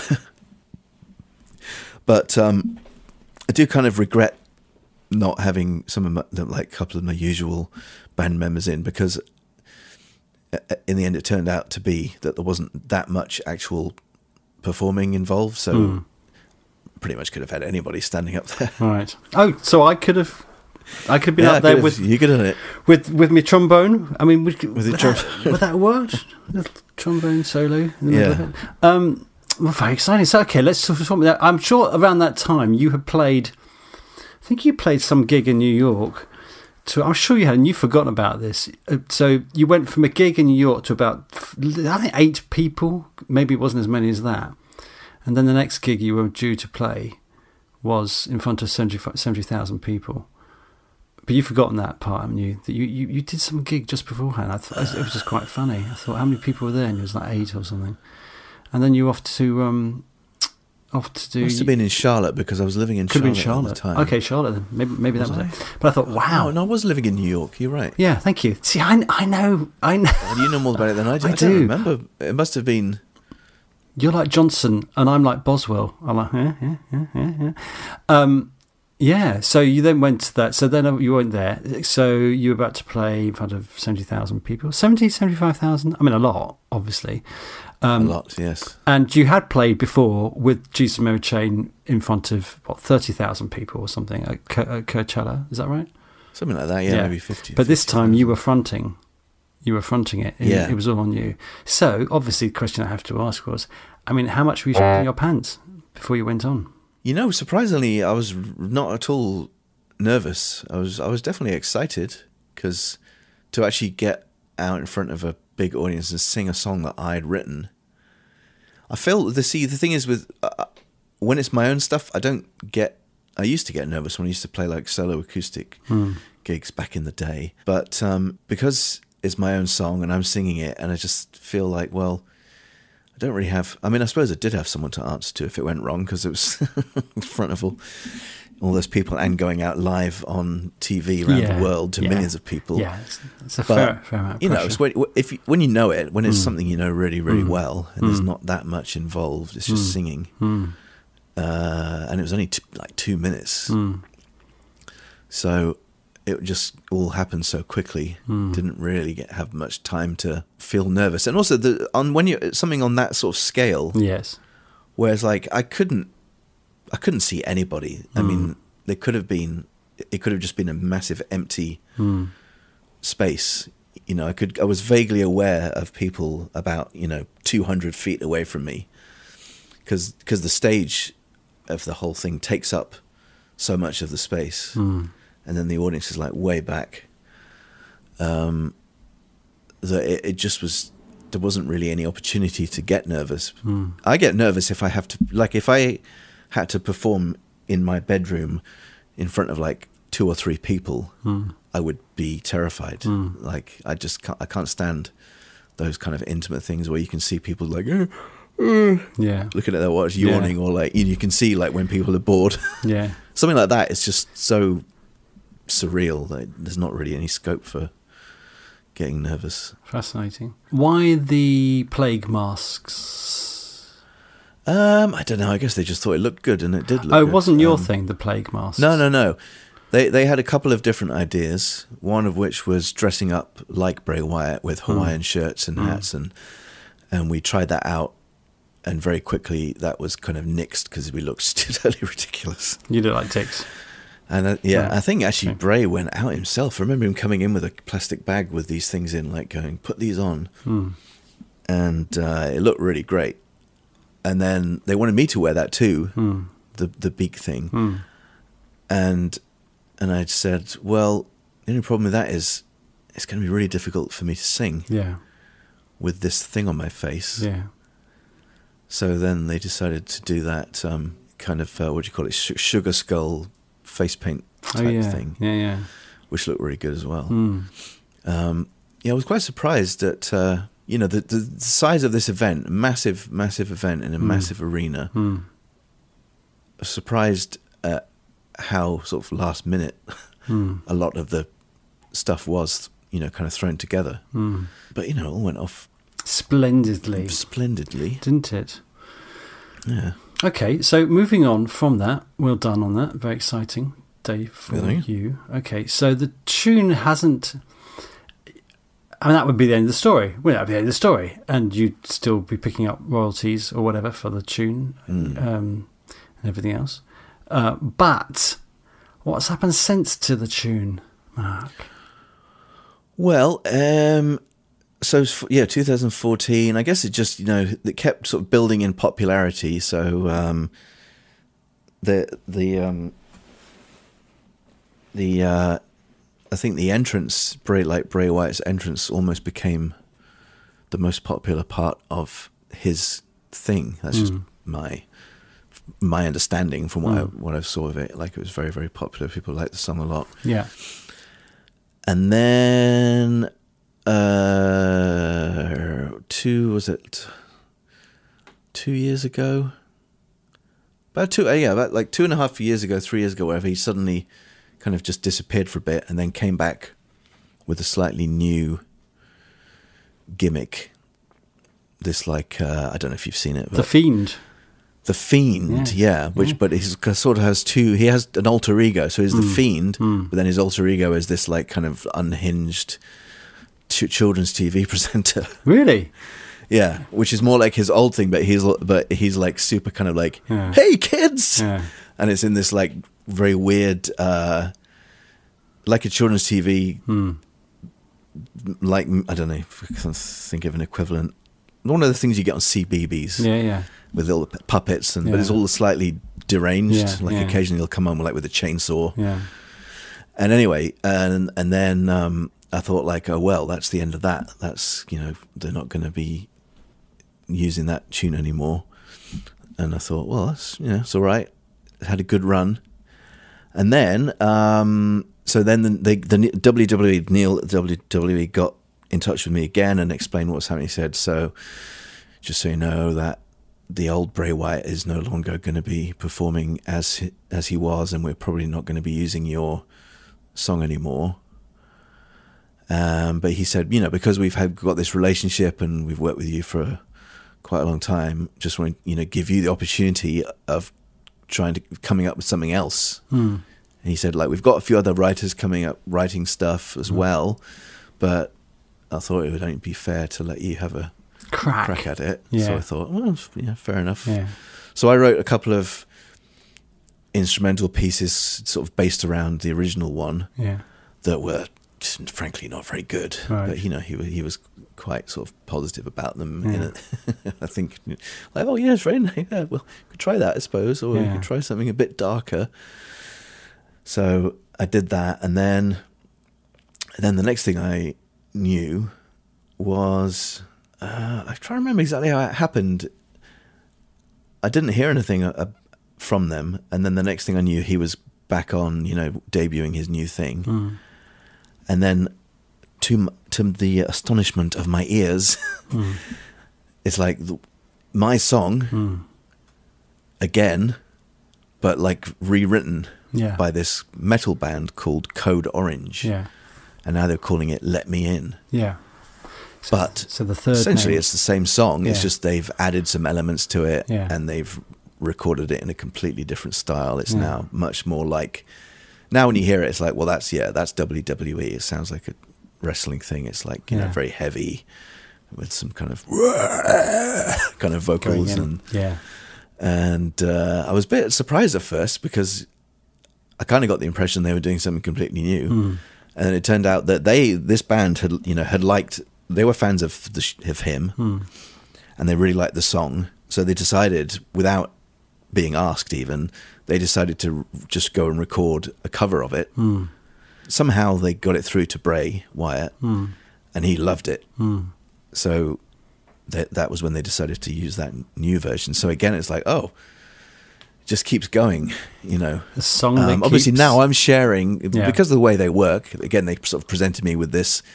But. Um, I do kind of regret not having some of my, like a couple of my usual band members in, because in the end it turned out to be that there wasn't that much actual performing involved. So mm. pretty much could have had anybody standing up there. Right. Oh, so I could have, I could have been yeah, up there have, with you could have done it with with my trombone. I mean, would, with would, your that, would that work? Little trombone solo. In the yeah. middle of it? Um. Well, very exciting. So, okay, let's talk about that. I'm sure around that time you had played, I think you played some gig in New York. To, I'm sure you had, and you've forgotten about this. So you went from a gig in New York to about, I think, eight people. Maybe it wasn't as many as that. And then the next gig you were due to play was in front of seventy thousand people. But you've forgotten that part, haven't you? That you, you, you did some gig just beforehand. I thought, it was just quite funny. I thought, how many people were there? And it was like eight or something. And then you were off to um, off to do. Must have been in Charlotte because I was living in Could Charlotte, have been Charlotte. at the time. Okay, Charlotte. Then maybe maybe Was that was I? it. But I thought, wow. Oh, no, I was living in New York. You're right. Yeah, thank you. See, I, I know, I know. Well, you know more about it than I do. I I, do. don't remember. It must have been. You're like Johnson, and I'm like Boswell. I'm like, yeah, yeah, yeah, yeah, yeah. Um, yeah. So you then went to that. So then you weren't there. So you were about to play in front of seventy thousand people. seventy, seventy-five thousand. I mean, a lot, obviously. Um, A lot, yes. And you had played before with Jesus Mary Chain in front of, what, thirty thousand people or something at Coachella. Is that right? Something like that, yeah, yeah. maybe fifty. But this fifty, time you were fronting. You were fronting it. Yeah. It was all on you. So, obviously, the question I have to ask was, I mean, how much were you shitting your pants before you went on? You know, surprisingly, I was not at all nervous. I was I was definitely excited because to actually get out in front of a big audience and sing a song that I had written, I feel the see the thing is with uh, when it's my own stuff, I don't get. I used to get nervous when I used to play like solo acoustic Hmm. gigs back in the day, but um, because it's my own song and I'm singing it, and I just feel like, well, I don't really have. I mean, I suppose I did have someone to answer to if it went wrong because it was in front of all, all those people and going out live on T V around Yeah, the world to yeah. millions of people. Yeah, it's, it's a But, fair, fair amount of you know, pressure. it's when, if you, when you know it, when it's Mm. something you know really, really Mm. well, and Mm. there's not that much involved, it's just Mm. singing. Mm. Uh, and it was only t- like two minutes, Mm. so it just all happened so quickly. Mm. Didn't really get, have much time to feel nervous, and also the on when you something on that sort of scale, Yes. whereas like I couldn't, I couldn't see anybody. I Mm. mean, there could have been, it could have just been a massive empty Mm. space. You know, I could, I was vaguely aware of people about, you know, two hundred feet away from me, because because the stage of the whole thing takes up so much of the space, Mm. and then the audience is like way back. Um, that it, it just was, there wasn't really any opportunity to get nervous. Mm. I get nervous if I have to, like if I had to perform in my bedroom in front of like two or three people, Mm. I would be terrified. Mm. Like I just can't, I can't stand those kind of intimate things where you can see people like eh, eh, Yeah. looking at their watch, yawning, Yeah. or like you, you can see like when people are bored. Yeah. Something like that is just so surreal that there's not really any scope for getting nervous. Fascinating. Why the plague masks? Um, I don't know. I guess they just thought it looked good, and it did look Oh, it good. wasn't your Um, thing, the plague masks? No, no, no. They they had a couple of different ideas. One of which was dressing up like Bray Wyatt with Hawaiian shirts and Mm. hats, and and we tried that out, and very quickly that was kind of nixed because we looked totally ridiculous. You look like ticks. And uh, yeah, Right. I think actually Okay. Bray went out himself. I remember him coming in with a plastic bag with these things in, like going, "Put these on," Mm. and uh, it looked really great. And then they wanted me to wear that too, Mm. the the beak thing. Mm. And and I said, well, the only problem with that is it's going to be really difficult for me to sing Yeah. with this thing on my face. Yeah. So then they decided to do that um, kind of, uh, what do you call it, Sh- sugar skull face paint type Oh, yeah. thing, Yeah, yeah. which looked really good as well. Mm. Um, yeah, I was quite surprised that, uh, you know, the, the size of this event, massive, massive event in a Mm. massive arena, Mm. I was surprised at how sort of last minute Mm. a lot of the stuff was, you know, kind of thrown together. Mm. But, you know, it all went off Splendidly, splendidly. didn't it? Yeah. Okay, so moving on from that, well done on that. Very exciting day for Thank you. Okay, so the tune hasn't. I mean, that would be the end of the story. Well, that would be the end of the story, and you'd still be picking up royalties or whatever for the tune Mm. um, and everything else. Uh, but what's happened since to the tune, Mark? Well, um, so it's f- yeah, two thousand fourteen. I guess it just, you know, it kept sort of building in popularity. So um, the the um, the uh, I think the entrance, Bray like Bray Wyatt's entrance, almost became the most popular part of his thing. That's just Mm. my my understanding from what I, Mm. what I saw of it. Like it was very very popular. People liked the song a lot. Yeah. And then uh, two was it two years ago? About two, uh, yeah, about like two and a half years ago, three years ago, whatever, he suddenly kind of just disappeared for a bit and then came back with a slightly new gimmick. This like, uh, I don't know if you've seen it. But The Fiend. The Fiend, yeah, Yeah. which Yeah. but he sort of has two. He has an alter ego, so he's the Fiend, Mm. but then his alter ego is this like kind of unhinged ch- children's T V presenter. Really? Yeah, which is more like his old thing, but he's but he's like super kind of like, Yeah. hey kids, Yeah. and it's in this like very weird, uh, like a children's T V, Mm. like I don't know, if I can think of an equivalent. One of the things you get on C B B S. Yeah, yeah. With all the puppets, and Yeah. but it's all slightly deranged. Yeah, like yeah. occasionally he'll come on like with a chainsaw. Yeah. And anyway, and and then um, I thought like, oh well, that's the end of that. That's, you know, they're not going to be using that tune anymore. And I thought, well, that's, you know, it's all right. It had a good run. And then, um, so then the, the, the W W E, Neil W W E got in touch with me again and explained what was happening. He said, so just so you know that the old Bray Wyatt is no longer going to be performing as he, as he was, and we're probably not going to be using your song anymore. Um, but he said, you know, because we've had got this relationship and we've worked with you for quite a long time, just want to, you know, give you the opportunity of trying to coming up with something else. Mm. And he said, like, we've got a few other writers coming up writing stuff as mm. well, but I thought it would only be fair to let you have a Crack. crack at it. Yeah. So I thought, well, yeah, fair enough. Yeah. So I wrote a couple of instrumental pieces sort of based around the original one Yeah. that were just, frankly not very good. Right. But, you know, he, he was quite sort of positive about them. Yeah. In it. I think, like, oh, yeah, it's very nice. Yeah, well, we could try that, I suppose, or Yeah. we could try something a bit darker. So I did that, and then, and then the next thing I knew was... Uh, I try to remember exactly how it happened. I didn't hear anything uh, from them, and then the next thing I knew, he was back on, you know, debuting his new thing. Mm. And then, to m- to the astonishment of my ears, Mm. it's like the, my song Mm. again, but like rewritten Yeah. by this metal band called Code Orange, Yeah. and now they're calling it "Let Me In." Yeah. So, But so the third essentially name- it's the same song. It's Yeah. just they've added some elements to it, Yeah. and they've recorded it in a completely different style. It's Yeah. now much more like, now when you hear it, it's like, well, that's, yeah, that's W W E. It sounds like a wrestling thing. It's like, you Yeah. know, very heavy with some kind of kind of vocals. Going in. and Yeah. and uh, I was a bit surprised at first because I kind of got the impression they were doing something completely new. Mm. And then it turned out that they, this band had, you know, had liked, they were fans of the, of him, Mm. and they really liked the song. So they decided, without being asked even, they decided to just go and record a cover of it. Mm. Somehow they got it through to Bray Wyatt, Mm. and he loved it. Mm. So that that was when they decided to use that new version. So again, it's like, oh, it just keeps going, you know. The song that Um, obviously keeps- now I'm sharing, Yeah. because of the way they work, again, they sort of presented me with this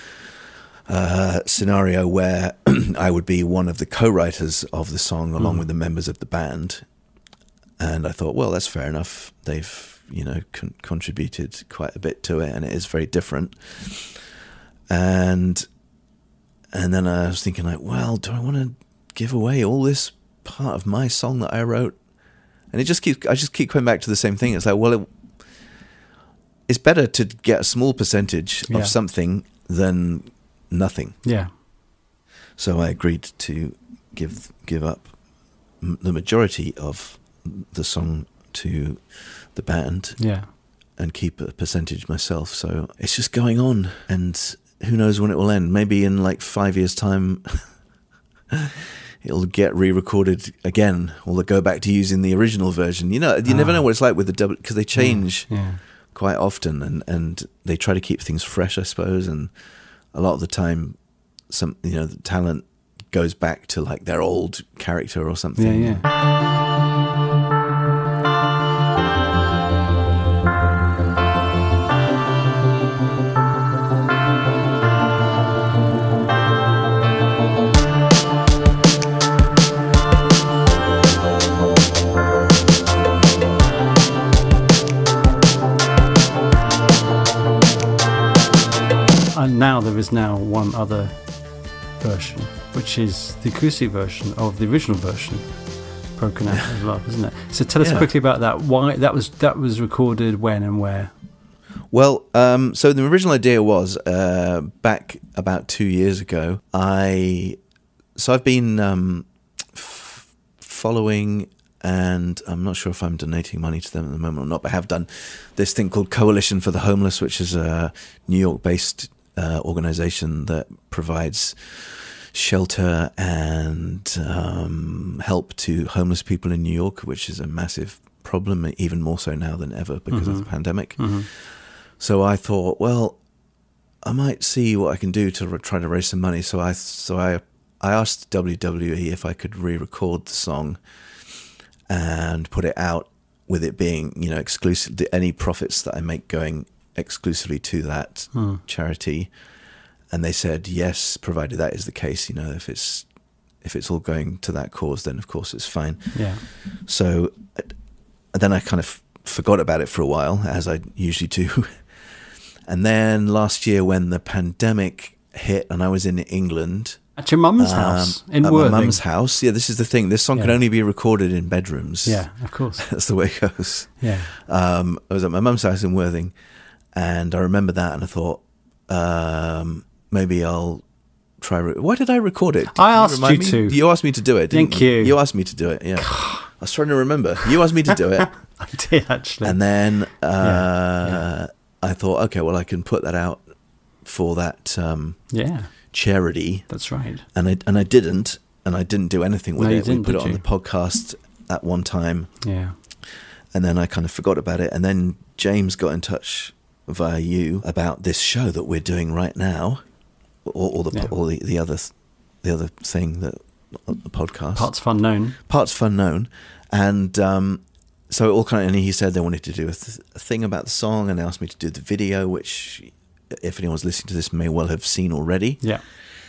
uh, scenario where I would be one of the co-writers of the song along Mm. with the members of the band. And I thought, well, that's fair enough. They've, you know, con- contributed quite a bit to it, and it is very different. And and then I was thinking, like, well, do I want to give away all this part of my song that I wrote? And it just keeps, I just keep coming back to the same thing. It's like, well, it, it's better to get a small percentage Yeah. of something than nothing. Yeah. So I agreed to give give up m- the majority of the song to the band Yeah. and keep a percentage myself. So it's just going on, and who knows when it will end. Maybe in like five years' time, it'll get re-recorded again, or they'll go back to using the original version. You know, you never Ah. know what it's like with the double, because they change Yeah. quite often, and, and they try to keep things fresh, I suppose. And a lot of the time, some, you know, the talent goes back to like their old character or something. Yeah. Yeah. and now there is now one other version, which is the acoustic version of the original version, Broken Out of Love, isn't it? So tell us Yeah. quickly about that. Why that was that was recorded when and where? Well, um, so the original idea was uh, back about two years ago. I so I've been um, f- following, and I'm not sure if I'm donating money to them at the moment or not, but I have done this thing called Coalition for the Homeless, which is a New York-based uh, organization that provides shelter and um, help to homeless people in New York, which is a massive problem, even more so now than ever because Mm-hmm. of the pandemic. Mm-hmm. So I thought, well, I might see what I can do to r- try to raise some money. So I, so I, I asked W W E if I could re-record the song and put it out with it being, you know, exclusive. Any profits that I make going exclusively to that Hmm. charity. And they said yes, provided that is the case. You know, if it's if it's all going to that cause, then of course it's fine. Yeah. So uh, then I kind of forgot about it for a while, as I usually do. And then last year, when the pandemic hit, and I was in England At your mum's um, house in at Worthing. my mum's house. Yeah, this is the thing. This song can Yeah. only be recorded in bedrooms. Yeah, of course. That's the way it goes. Yeah. Um, I was at my mum's house in Worthing, and I remember that, and I thought um, maybe I'll try. Re- Why did I record it? I Can asked remind you me? to. You asked me to do it. Didn't Thank you. You asked me to do it. Yeah. I was trying to remember. You asked me to do it, I did actually. and then uh, Yeah, I thought, okay, well, I can put that out for that um, yeah, charity. that's right. And I and I didn't, and I didn't do anything with No, you it. We didn't, put did it on you? the podcast at one time, Yeah. and then I kind of forgot about it. And then James got in touch via you about this show that we're doing right now, or, or the Yeah. or the, the other the other thing that the podcast Parts of Unknown. Parts of Unknown, and um, so it all kind of. And he said they wanted to do a, th- a thing about the song, and they asked me to do the video, which, if anyone's listening to this, may well have seen already. Yeah.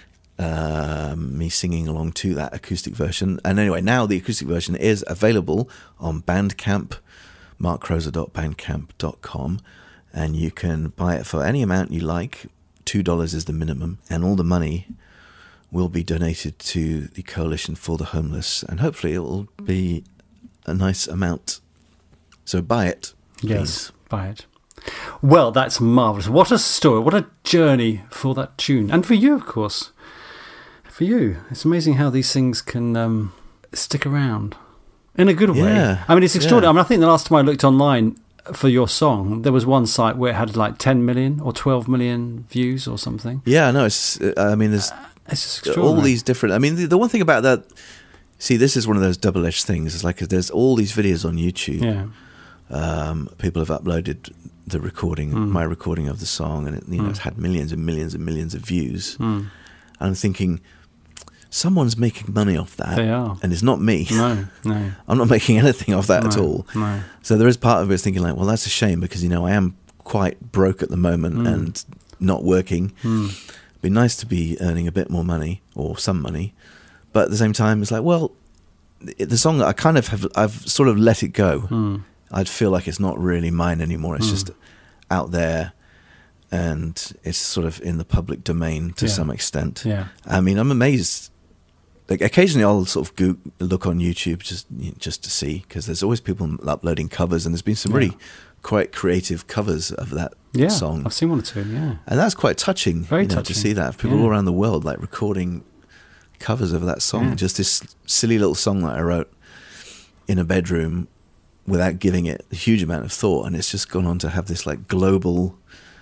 Um, me singing along to that acoustic version. And anyway, now the acoustic version is available on Bandcamp, mark crozer dot bandcamp dot com, and you can buy it for any amount you like. two dollars is the minimum, and all the money will be donated to the Coalition for the Homeless, and hopefully it will be a nice amount. So buy it, please. Yes. Buy it. Well, that's marvellous. What a story. What a journey for that tune. And for you, of course. For you. It's amazing how these things can um, stick around in a good way. Yeah, I mean, it's extraordinary. yeah. I mean, I think the last time I looked online for your song, there was one site where it had like ten million or twelve million views or something. Yeah, no, it's. I mean, there's It's just extraordinary. all these different. I mean, the, the one thing about that. See, this is one of those double-edged things. It's like there's all these videos on YouTube. Yeah. Um, people have uploaded the recording, Mm. my recording of the song, and it, you know, Mm. it's had millions and millions and millions of views. Mm. And I'm thinking, someone's making money off that, They are. and it's not me. No, no. I'm not making anything off that at No, all. No. So there is part of it thinking like, well, that's a shame because you know I am quite broke at the moment Mm. and not working. Mm. It'd be nice to be earning a bit more money or some money, but at the same time, it's like, well, it- the song I kind of have, I've sort of let it go. Mm. I'd feel like it's not really mine anymore. It's Mm. just out there, and it's sort of in the public domain to Yeah. some extent. Yeah. I mean, I'm amazed. Like occasionally, I'll sort of go, look on YouTube just just to see because there's always people uploading covers, and there's been some Yeah. really quite creative covers of that Yeah. song, I've seen one or two, yeah. and that's quite touching. Very you know, touching. to see that people Yeah. all around the world like recording covers of that song. Yeah. Just this silly little song that I wrote in a bedroom without giving it a huge amount of thought, and it's just gone on to have this like global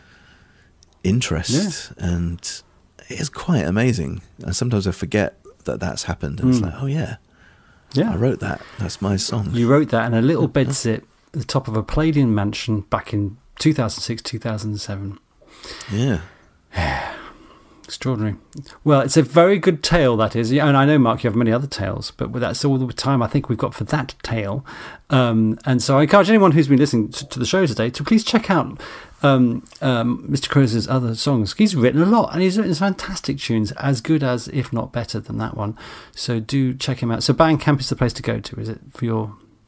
interest, and it's quite amazing. And sometimes I forget that that's happened, and it's Mm. like, oh yeah, Yeah. I wrote that. That's my song. You wrote that in a little bedsit at the top of a Palladian mansion back in two thousand six, two thousand seven. Yeah. Extraordinary. Well, it's a very good tale, that is. Yeah, and I know, Mark, you have many other tales, but that's all the time I think we've got for that tale. Um, and so I encourage anyone who's been listening to, to the show today to please check out um, um, Mister Crozer's other songs. He's written a lot, and he's written fantastic tunes, as good as, if not better than that one. So do check him out. So Bandcamp is the place to go to, is it, for your...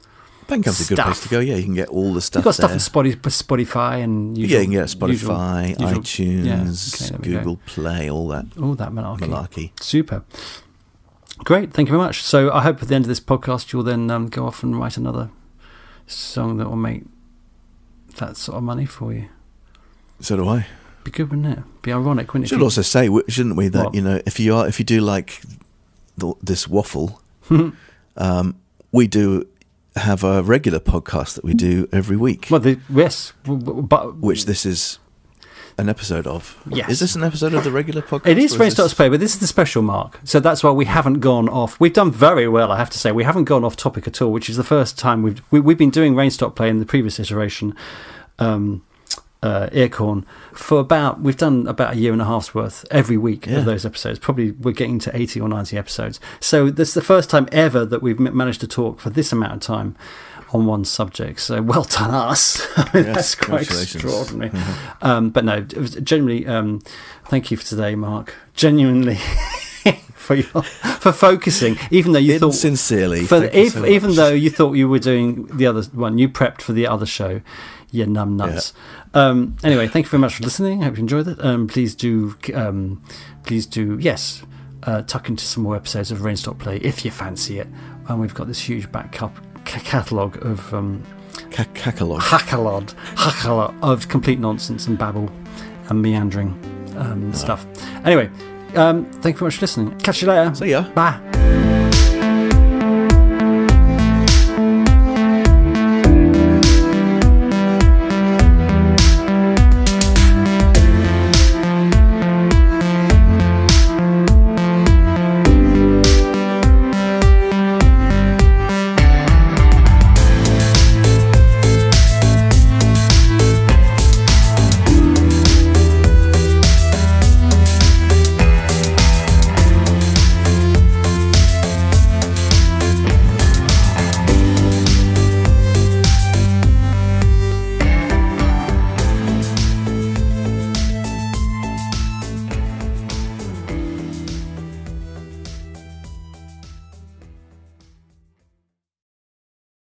Bandcamp's a good place to go. Yeah, you can get all the stuff. You've got stuff there. on Spotify, Spotify and usual, yeah, you can get Spotify, usual, usual, iTunes, yeah, okay, Google go. Play, all that. All that malarkey. malarkey. Super. Great, thank you very much. So I hope at the end of this podcast you'll then um, go off and write another song that will make that sort of money for you. So do I. Be good, wouldn't it? Be ironic, wouldn't it? Should also say, shouldn't we, that what? you know, if you are, if you do like the, this waffle, um, we do have a regular podcast that we do every week. Well, the, yes, but which this is an episode of. Yes. Is this an episode of the regular podcast? It is Rain Starts this... Play, but this is the special mark. So that's why we haven't gone off. We've done very well, I have to say. We haven't gone off topic at all, which is the first time we've we, we've been doing Rain Stop Play in the previous iteration, um, uh, Earcorn, for about we've done about a year and a half's worth every week yeah. of those episodes. Probably we're getting to eighty or ninety episodes. So this is the first time ever that we've managed to talk for this amount of time on one subject, so well done us. I mean, yes, that's quite extraordinary. Mm-hmm. Um, but no, it was genuinely, um, thank you for today, Mark. Genuinely, for your, for focusing, even though you In thought sincerely, for, thank if, you so even much. though you thought you were doing the other one, you prepped for the other show. You numb nuts. Yeah. Um, anyway, thank you very much for listening. I hope you enjoyed it. Um, please do, um, please do, yes, uh, tuck into some more episodes of Rain Stop Play if you fancy it. And we've got this huge back cup. Catalogue of um, C- Cacalog. Hackalod, Hackalod of complete nonsense and babble and meandering um, oh. stuff. Anyway, um, thank you very much for listening. Catch you later. See ya. Bye.